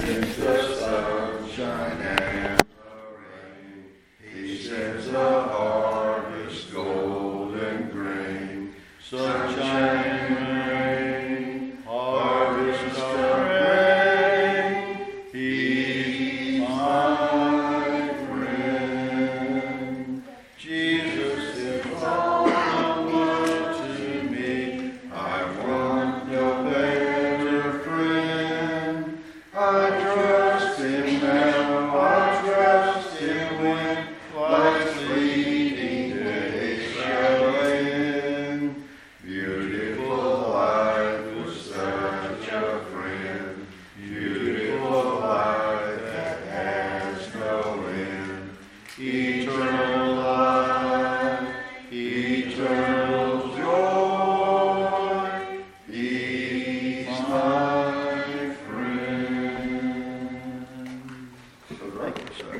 sends the sunshine and the rain. He sends the harvest, gold and grain. Sunshine and rain, harvest of rain. He's my friend. Jesus is all the world to me. I want no better friend. I trust Him now, I trust Him when life's fleeting days shall end. Beautiful life with such a friend. Beautiful life that has no end. Eternal life, eternal joy. He's my friend. Thank you, sir.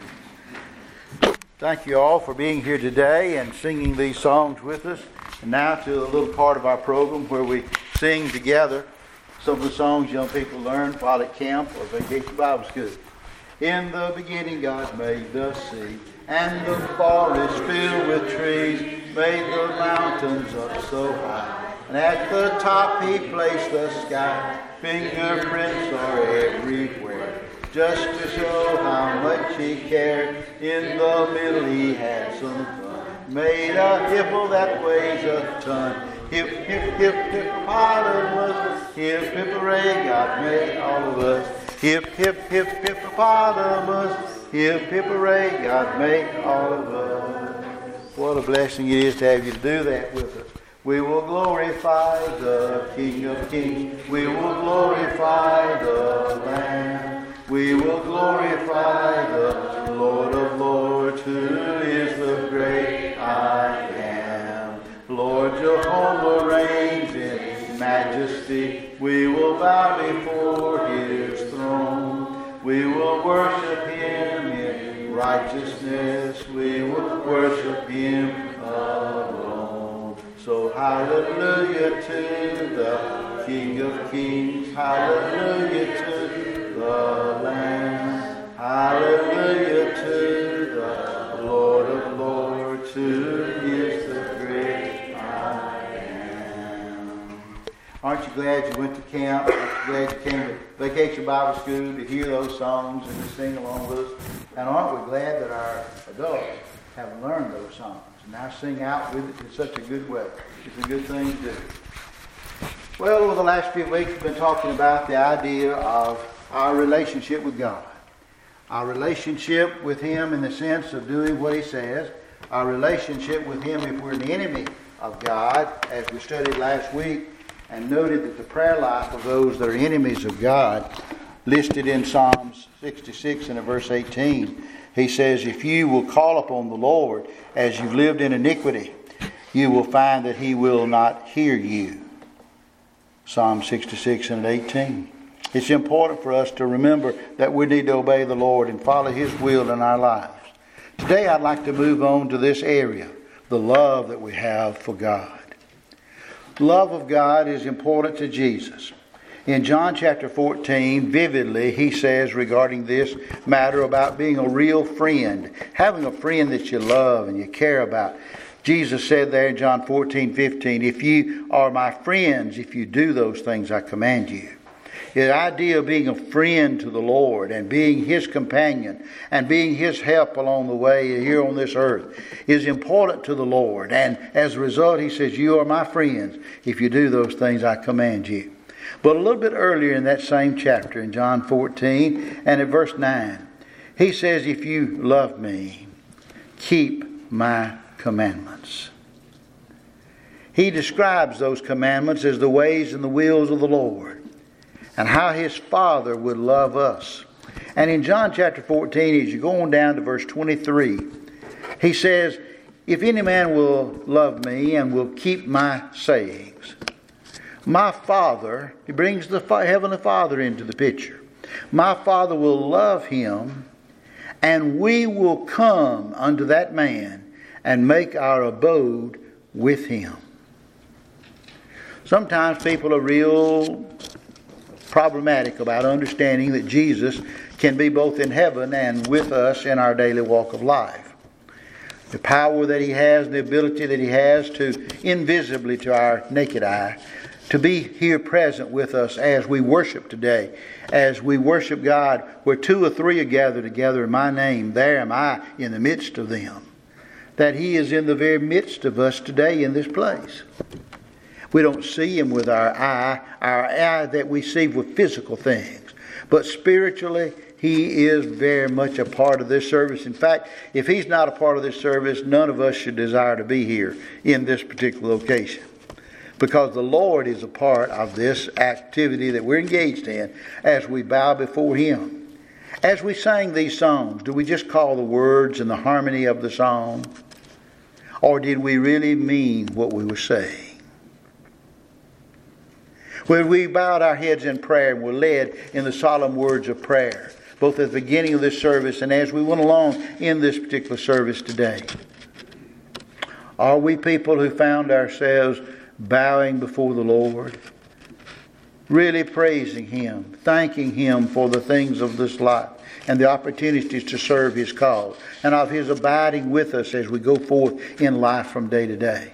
Thank you all for being here today and singing these songs with us. And now to a little part of our program where we sing together some of the songs young people learn while at camp or Vacation Bible School. In the beginning God made the sea, and the forest filled with trees, made the mountains up so high, and at the top He placed the sky. Fingerprints are everywhere, just to show how much He cared. In the middle He had some fun, made a hippo that weighs a ton. Hip, hip, hip, hippopotamus, hip, hip, hooray, God made all of us. Hip, hip, hip, hippopotamus, hip, hip, hooray, God made all of us. What a blessing it is to have you to do that with us. We will glorify the King of Kings. We will glorify the Lamb. We will glorify the Lord of Lords, who is the great I am. Lord Jehovah reigns in majesty. We will bow before His throne. We will worship Him in righteousness. We will worship Him alone. So hallelujah to the King of Kings. Hallelujah to the Lamb. Hallelujah to the Lord of Lords, who is the great I am. Aren't you glad you went to camp? Aren't you glad you came to Vacation Bible School to hear those songs and to sing along with us? And aren't we glad that our adults have learned those songs and now sing out with it in such a good way? It's a good thing to do. Well, over the last few weeks we've been talking about the idea of our relationship with God. Our relationship with Him in the sense of doing what He says. Our relationship with Him if we're an enemy of God, as we studied last week and noted that the prayer life of those that are enemies of God, listed in Psalms 66 and verse 18, he says, if you will call upon the Lord as you've lived in iniquity, you will find that He will not hear you. Psalm 66 and 18. It's important for us to remember that we need to obey the Lord and follow His will in our lives. Today I'd like to move on to this area, the love that we have for God. The love of God is important to Jesus. In John chapter 14, vividly, He says regarding this matter about being a real friend, having a friend that you love and you care about. Jesus said there in John 14:15, if you are my friends, if you do those things I command you. The idea of being a friend to the Lord and being His companion and being His help along the way here on this earth is important to the Lord. And as a result, He says, you are my friends if you do those things I command you. But a little bit earlier in that same chapter, in John 14 and at verse 9, He says, if you love me, keep my commandments. He describes those commandments as the ways and the wills of the Lord, and how His Father would love us. And in John chapter 14, as you go on down to verse 23, He says, if any man will love me and will keep my sayings, my Father, He brings the Heavenly Father into the picture. My Father will love him, and we will come unto that man and make our abode with him. Sometimes people are real problematic about understanding that Jesus can be both in heaven and with us in our daily walk of life. The power that He has, the ability that He has to invisibly to our naked eye, to be here present with us as we worship today, as we worship God, where 2 or 3 are gathered together in my name, there am I in the midst of them. That He is in the very midst of us today in this place. We don't see Him with our eye that we see with physical things. But spiritually, He is very much a part of this service. In fact, if He's not a part of this service, none of us should desire to be here in this particular location. Because the Lord is a part of this activity that we're engaged in as we bow before Him. As we sang these songs, do we just call the words and the harmony of the song? Or did we really mean what we were saying? When we bowed our heads in prayer and were led in the solemn words of prayer, both at the beginning of this service and as we went along in this particular service today, are we people who found ourselves bowing before the Lord, really praising Him, thanking Him for the things of this life and the opportunities to serve His cause, and of His abiding with us as we go forth in life from day to day?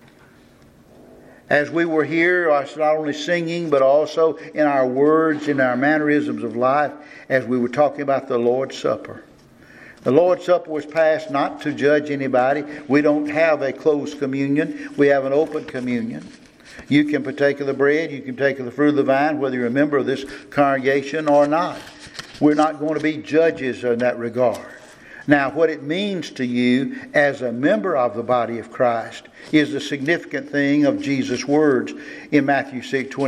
As we were here, not only singing, but also in our words, in our mannerisms of life, as we were talking about the Lord's Supper. The Lord's Supper was passed not to judge anybody. We don't have a closed communion. We have an open communion. You can partake of the bread. You can take of the fruit of the vine, whether you're a member of this congregation or not. We're not going to be judges in that regard. Now, what it means to you as a member of the body of Christ is the significant thing of Jesus' words in Matthew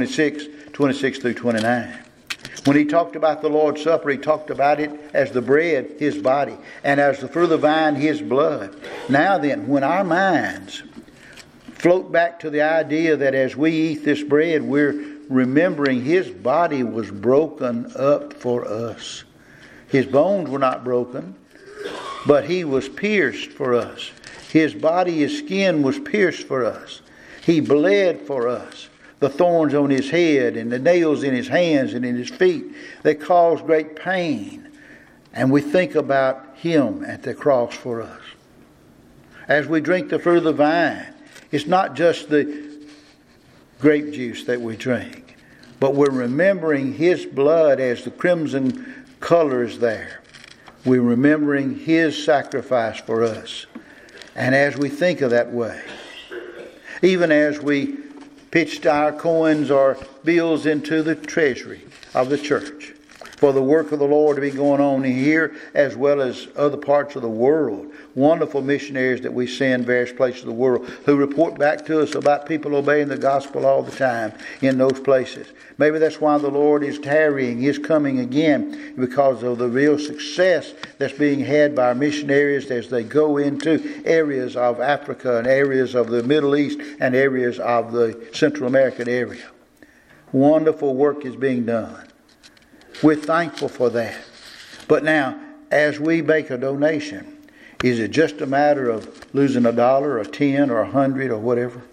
6:26 through 29. When He talked about the Lord's Supper, He talked about it as the bread, His body, and as the fruit of the vine, His blood. Now then, when our minds float back to the idea that as we eat this bread, we're remembering His body was broken up for us. His bones were not broken, but He was pierced for us. His body, His skin was pierced for us. He bled for us. The thorns on His head and the nails in His hands and in His feet, they caused great pain. And we think about Him at the cross for us. As we drink the fruit of the vine, it's not just the grape juice that we drink, but we're remembering His blood as the crimson color is there. We're remembering His sacrifice for us. And as we think of that way, even as we pitched our coins or bills into the treasury of the church for the work of the Lord to be going on here as well as other parts of the world. Wonderful missionaries that we send various places of the world who report back to us about people obeying the gospel all the time in those places. Maybe that's why the Lord is tarrying, is coming again, because of the real success that's being had by our missionaries as they go into areas of Africa and areas of the Middle East and areas of the Central American area. Wonderful work is being done. We're thankful for that. But now, as we make a donation, is it just a matter of losing $1 or 10 or 100 or whatever?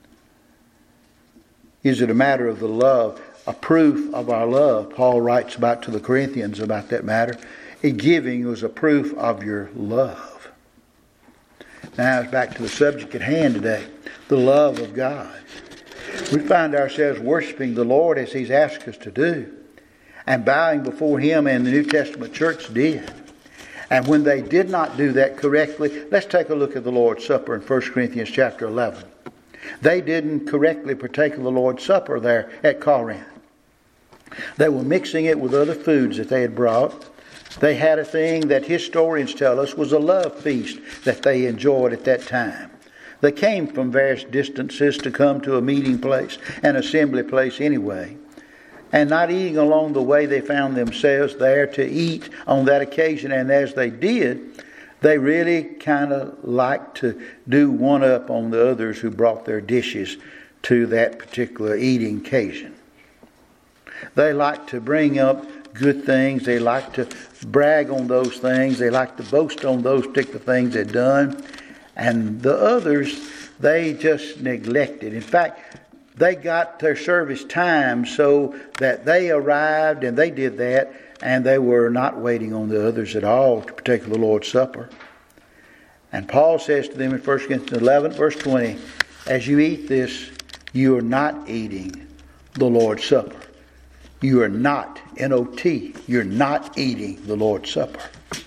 Is it a matter of the love, a proof of our love? Paul writes about to the Corinthians about that matter. Giving was a proof of your love. Now it's back to the subject at hand today, the love of God. We find ourselves worshiping the Lord as He's asked us to do, and bowing before Him, and the New Testament church did. And when they did not do that correctly, let's take a look at the Lord's Supper in 1 Corinthians chapter 11. They didn't correctly partake of the Lord's Supper there at Corinth. They were mixing it with other foods that they had brought. They had a thing that historians tell us was a love feast that they enjoyed at that time. They came from various distances to come to a meeting place, an assembly place anyway. And not eating along the way, they found themselves there to eat on that occasion. And as they did, they really kind of liked to do one up on the others who brought their dishes to that particular eating occasion. They liked to bring up good things. They liked to brag on those things. They liked to boast on those particular things they'd done. And the others, they just neglected. In fact, They got their service time so that they arrived and they did that, and they were not waiting on the others at all to partake of the Lord's Supper. And Paul says to them in 1 Corinthians 11, verse 20, as you eat this, you are not eating the Lord's Supper. You are not, N-O-T, you're not eating the Lord's Supper.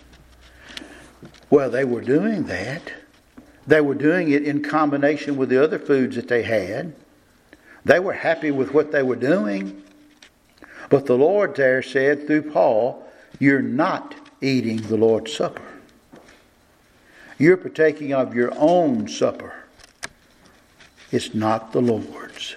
Well, they were doing that. They were doing it in combination with the other foods that they had. They were happy with what they were doing. But the Lord there said through Paul, you're not eating the Lord's Supper. You're partaking of your own supper. It's not the Lord's.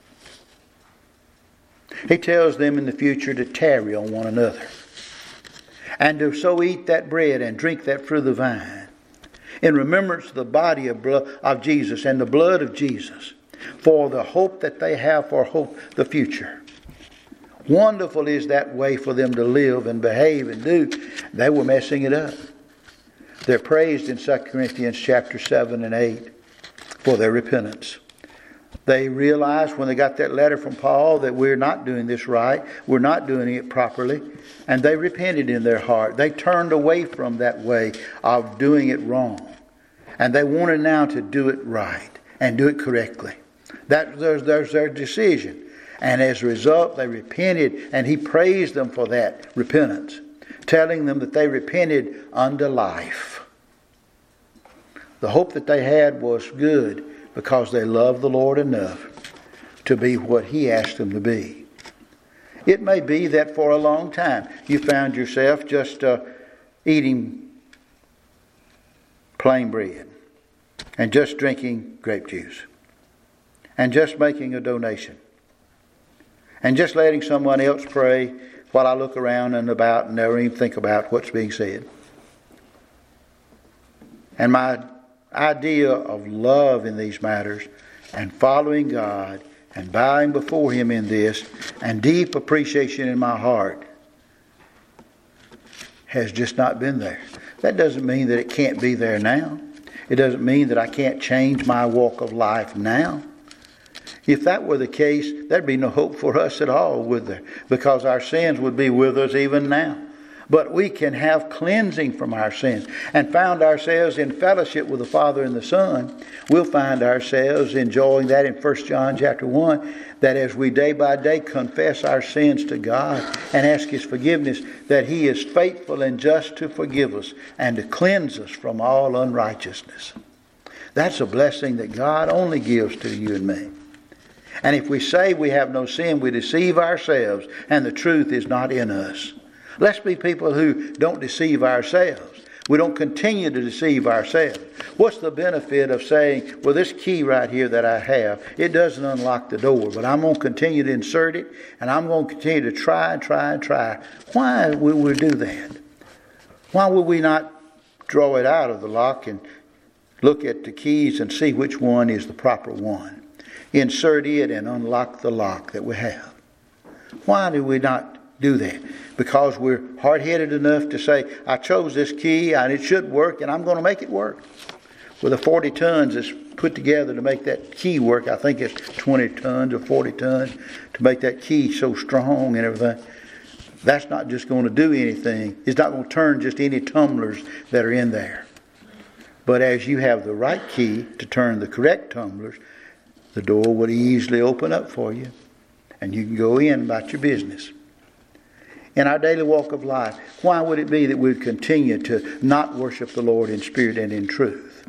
He tells them in the future to tarry on one another, and to so eat that bread and drink that fruit of the vine, in remembrance of the body of Jesus and the blood of Jesus, for the hope that they have for the future. Wonderful is that way for them to live and behave and do. They were messing it up. They're praised in 2 Corinthians chapter 7 and 8 for their repentance. They realized when they got that letter from Paul that we're not doing this right. We're not doing it properly. And they repented in their heart. They turned away from that way of doing it wrong. And they wanted now to do it right and do it correctly. There's their decision. And as a result, they repented, and he praised them for that repentance, telling them that they repented unto life. The hope that they had was good because they loved the Lord enough to be what he asked them to be. It may be that for a long time you found yourself just eating plain bread and just drinking grape juice and just making a donation and just letting someone else pray while I look around and about and never even think about what's being said. And my idea of love in these matters and following God and bowing before him in this and deep appreciation in my heart has just not been there. That doesn't mean that it can't be there now. It doesn't mean that I can't change my walk of life now. If that were the case, there'd be no hope for us at all, would there? Because our sins would be with us even now. But we can have cleansing from our sins and found ourselves in fellowship with the Father and the Son. We'll find ourselves enjoying that in 1 John chapter 1, that as we day by day confess our sins to God and ask his forgiveness, that he is faithful and just to forgive us and to cleanse us from all unrighteousness. That's a blessing that God only gives to you and me. And if we say we have no sin, we deceive ourselves and the truth is not in us. Let's be people who don't deceive ourselves. We don't continue to deceive ourselves. What's the benefit of saying, well, this key right here that I have, it doesn't unlock the door, but I'm going to continue to insert it, and I'm going to continue to try. Why would we do that? Why would we not draw it out of the lock and look at the keys and see which one is the proper one? Insert it and unlock the lock that we have. Why do we not do that? Because we're hard-headed enough to say, I chose this key and it should work and I'm going to make it work. With the 40 tons that's put together to make that key work, I think it's 20 tons or 40 tons to make that key so strong and everything. That's not just going to do anything. It's not going to turn just any tumblers that are in there. But as you have the right key to turn the correct tumblers, the door will easily open up for you and you can go in about your business. In our daily walk of life, why would it be that we would continue to not worship the Lord in spirit and in truth?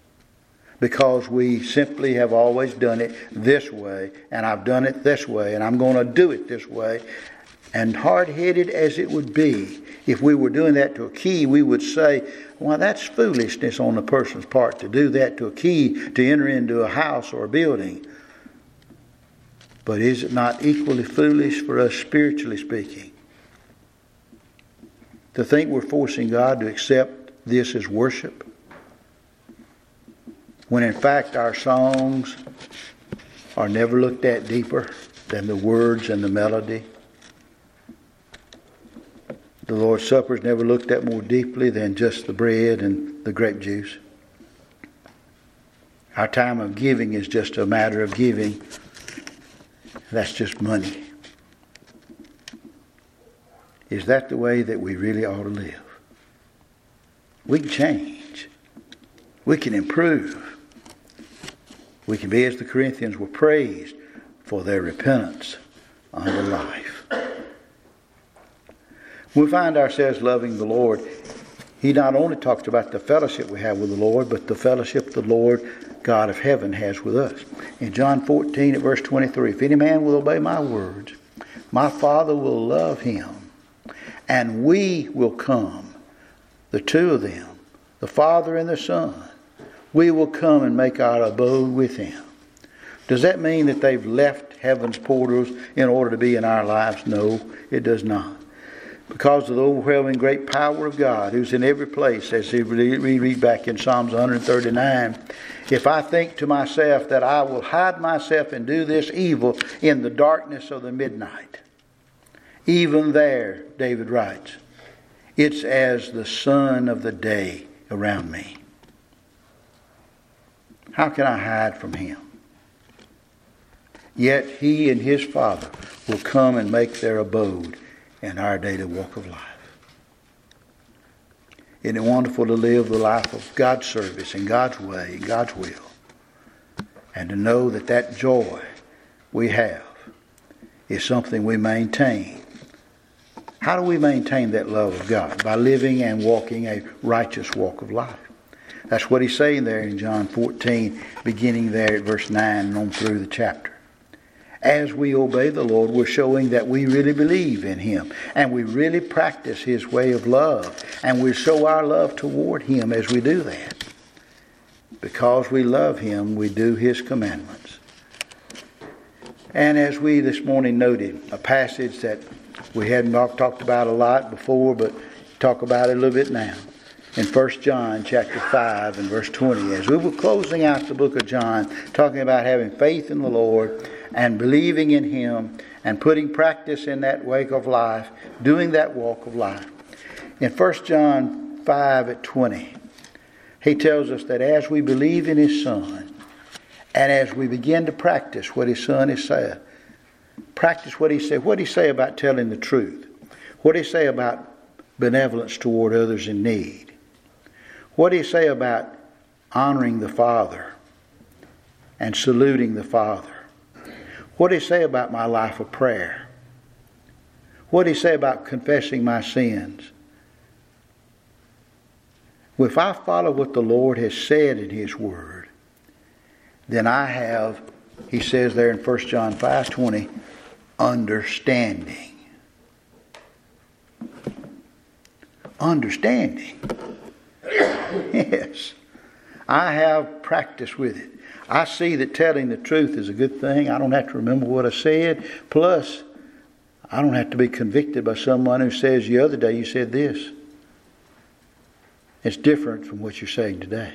Because we simply have always done it this way, and I've done it this way, and I'm going to do it this way. And hard-headed as it would be, if we were doing that to a key, we would say, well, that's foolishness on the person's part to do that to a key to enter into a house or a building. But is it not equally foolish for us, spiritually speaking, to think we're forcing God to accept this as worship, when in fact our songs are never looked at deeper than the words and the melody? The Lord's Supper is never looked at more deeply than just the bread and the grape juice. Our time of giving is just a matter of giving That's just money. Is that the way that we really ought to live? We can change. We can improve. We can be as the Corinthians were praised for their repentance unto life. When we find ourselves loving the Lord, He not only talks about the fellowship we have with the Lord, but the fellowship the Lord God of heaven has with us. In John 14 at verse 23, if any man will obey my words, my Father will love him, and we will come, the two of them, the Father and the Son, we will come and make our abode with Him. Does that mean that they've left heaven's portals in order to be in our lives? No, it does not. Because of the overwhelming great power of God, who's in every place, as we read back in Psalms 139, if I think to myself that I will hide myself and do this evil in the darkness of the midnight, even there, David writes, it's as the sun of the day around me. How can I hide from Him? Yet He and His Father will come and make their abode in our daily walk of life. Isn't it wonderful to live the life of God's service in God's way, in God's will, and to know that that joy we have is something we maintain? How do we maintain that love of God? By living and walking a righteous walk of life. That's what He's saying there in John 14, beginning there at verse 9 and on through the chapter. As we obey the Lord, we're showing that we really believe in Him, and we really practice His way of love, and we show our love toward Him as we do that. Because we love Him, we do His commandments. And as we this morning noted, a passage that we hadn't talked about a lot before, but talk about it a little bit now. In 1 John chapter 5 and verse 20, as we were closing out the book of John, talking about having faith in the Lord and believing in Him and putting practice in that way of life, doing that walk of life. In 1 John 5 at 20, he tells us that as we believe in His Son and as we begin to practice what His Son has said, practice what He said. What did He say about telling the truth? What did He say about benevolence toward others in need? What did He say about honoring the Father and saluting the Father? What did He say about my life of prayer? What did He say about confessing my sins? Well, if I follow what the Lord has said in His Word, then I have, He says there in 1 John 5:20, understanding. Understanding. Yes. I have practice with it. I see that telling the truth is a good thing. I don't have to remember what I said. Plus, I don't have to be convicted by someone who says the other day you said this. It's different from what you're saying today.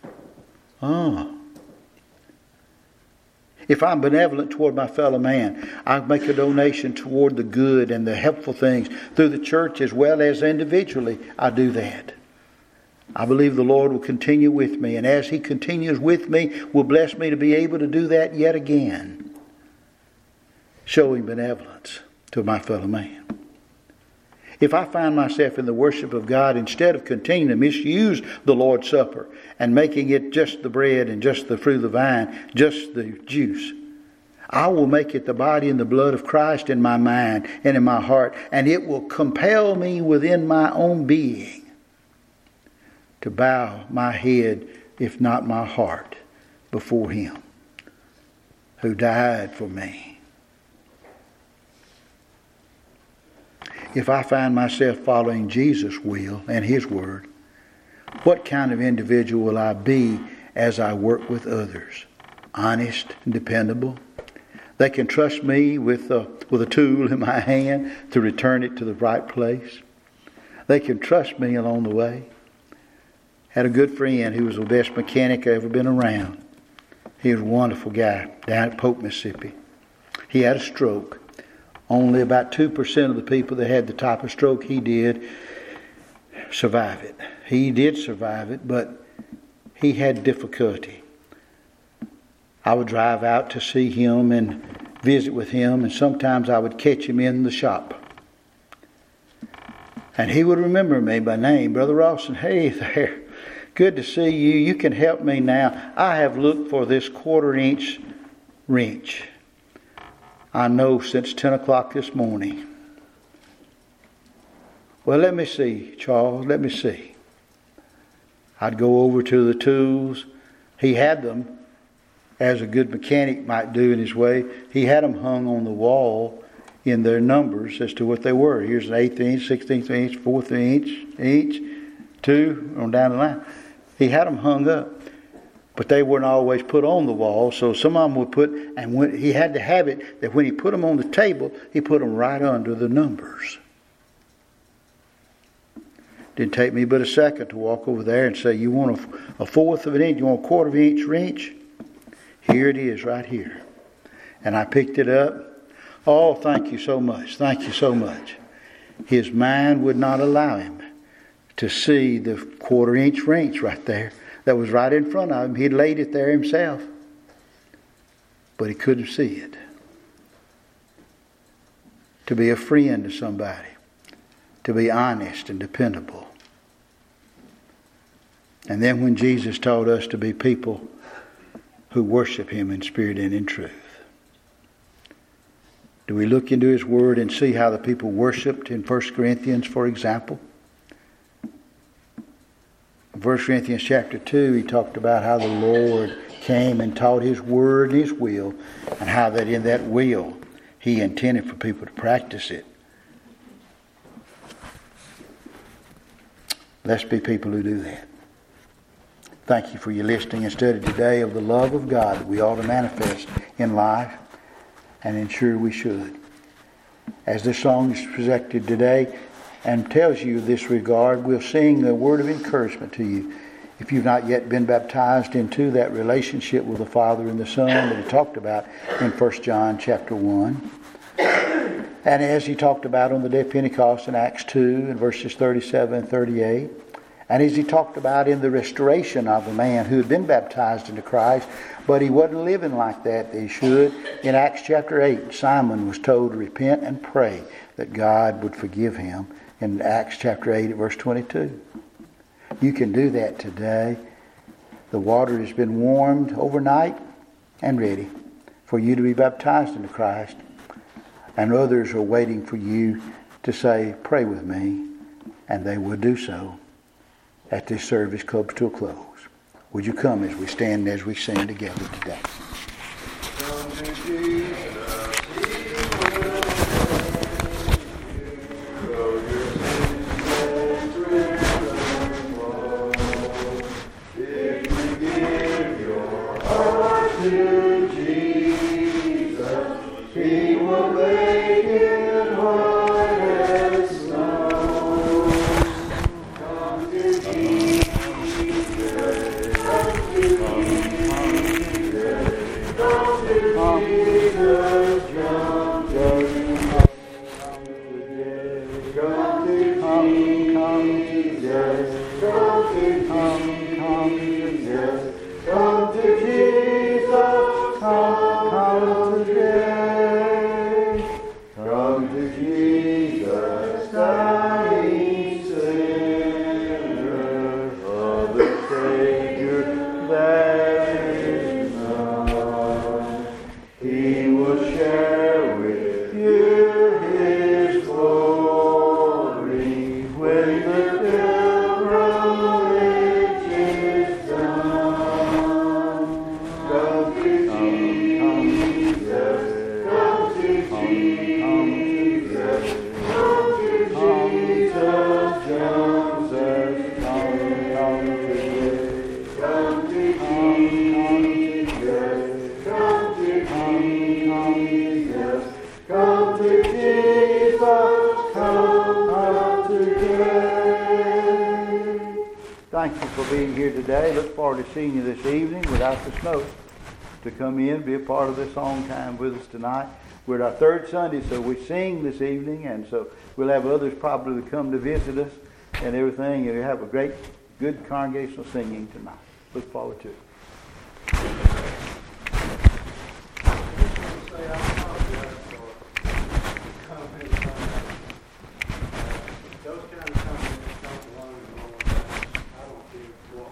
If I'm benevolent toward my fellow man, I make a donation toward the good and the helpful things through the church as well as individually. I do that. I believe the Lord will continue with me, and as He continues with me, will bless me to be able to do that yet again, showing benevolence to my fellow man. If I find myself in the worship of God, instead of continuing to misuse the Lord's Supper and making it just the bread and just the fruit of the vine, just the juice, I will make it the body and the blood of Christ in my mind and in my heart, and it will compel me within my own being to bow my head, if not my heart, before Him who died for me. If I find myself following Jesus' will and His Word, what kind of individual will I be as I work with others? Honest and dependable. They can trust me with a tool in my hand to return it to the right place. They can trust me along the way. Had a good friend who was the best mechanic I ever been around. He was a wonderful guy down at Polk, Mississippi. He had a stroke. Only about 2% of the people that had the type of stroke he did survive it. He did survive it, but he had difficulty. I would drive out to see him, and visit with him, and sometimes I would catch him in the shop. And he would remember me by name. Brother Rawson, hey there. Good to see you. You can help me now. I have looked for this 1/4-inch wrench. I know since 10 o'clock this morning. Well, let me see, Charles. Let me see. I'd go over to the tools. He had them, as a good mechanic might do in his way. He had them hung on the wall in their numbers as to what they were. Here's an 1/8 inch, 16th inch, 4th inch, 2, on down the line. He had them hung up. But they weren't always put on the wall, so some of them would put, and when, he had to have it that when he put them on the table, he put them right under the numbers. Didn't take me but a second to walk over there and say, you want a 1/4 of an inch, you want a 1/4 inch wrench? Here it is right here. And I picked it up. Oh, thank you so much. Thank you so much. His mind would not allow him to see the 1/4 inch wrench right there that was right in front of him. He'd laid it there himself. But he couldn't see it. To be a friend to somebody. To be honest and dependable. And then when Jesus taught us to be people who worship him in spirit and in truth. Do we look into his word and see how the people worshipped in 1 Corinthians, for example? In 1 Corinthians chapter 2, he talked about how the Lord came and taught his word and his will, and how that in that will he intended for people to practice it. Let's be people who do that. Thank you for your listening and study today of the love of God that we ought to manifest in life, and ensure we should. As this song is presented today and tells you this regard, we'll sing a word of encouragement to you. If you've not yet been baptized into that relationship with the Father and the Son that he talked about in 1 John chapter 1. And as he talked about on the day of Pentecost in Acts 2 in verses 37 and 38. And as he talked about in the restoration of a man who had been baptized into Christ, but he wasn't living like that he should. In Acts chapter 8, Simon was told to repent and pray that God would forgive him. In Acts chapter 8 at verse 22. You can do that today. The water has been warmed overnight and ready for you to be baptized into Christ. And others are waiting for you to say, pray with me. And they will do so at this service comes to a close. Would you come as we stand as we sing together today? Come to Jesus. Thank you for being here today. Look forward to seeing you this evening without the snow to come in, be a part of this song time with us tonight. We're at our third Sunday, so we sing this evening, and so we'll have others probably to come to visit us and everything, and we'll have a great, good congregational singing tonight. Look forward to it. kind of something that don't learn more. I don't give what.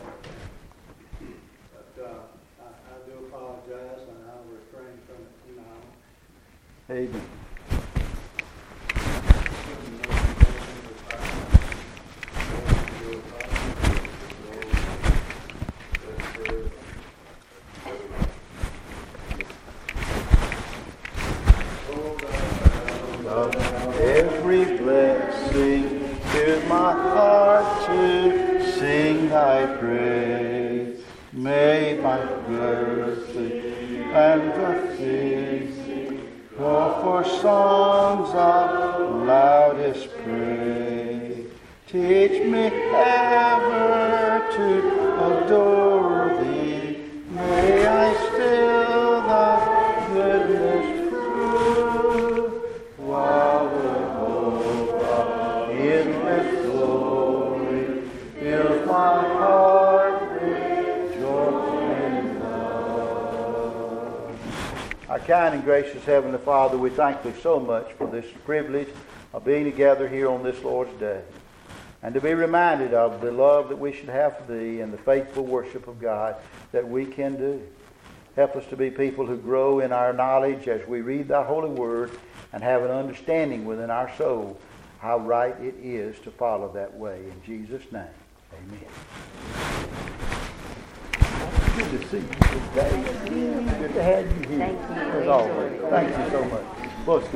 But I do apologize, and I'll refrain from it from now on. Amen. Every blessing to my heart to sing thy praise. May my earthly and the things call for songs of loudest praise. Teach me ever to adore thee. May I still thy goodness prove, while the hope of endless glory fills my heart with joy and love. Our kind and gracious Heavenly Father, we thank Thee so much for this privilege of being together here on this Lord's Day, and to be reminded of the love that we should have for Thee and the faithful worship of God that we can do. Help us to be people who grow in our knowledge as we read Thy holy word and have an understanding within our soul how right it is to follow that way. In Jesus' name, amen. Good to see you today. Good to have you here. Thank you. As always. Thank you so much. Well, it's good.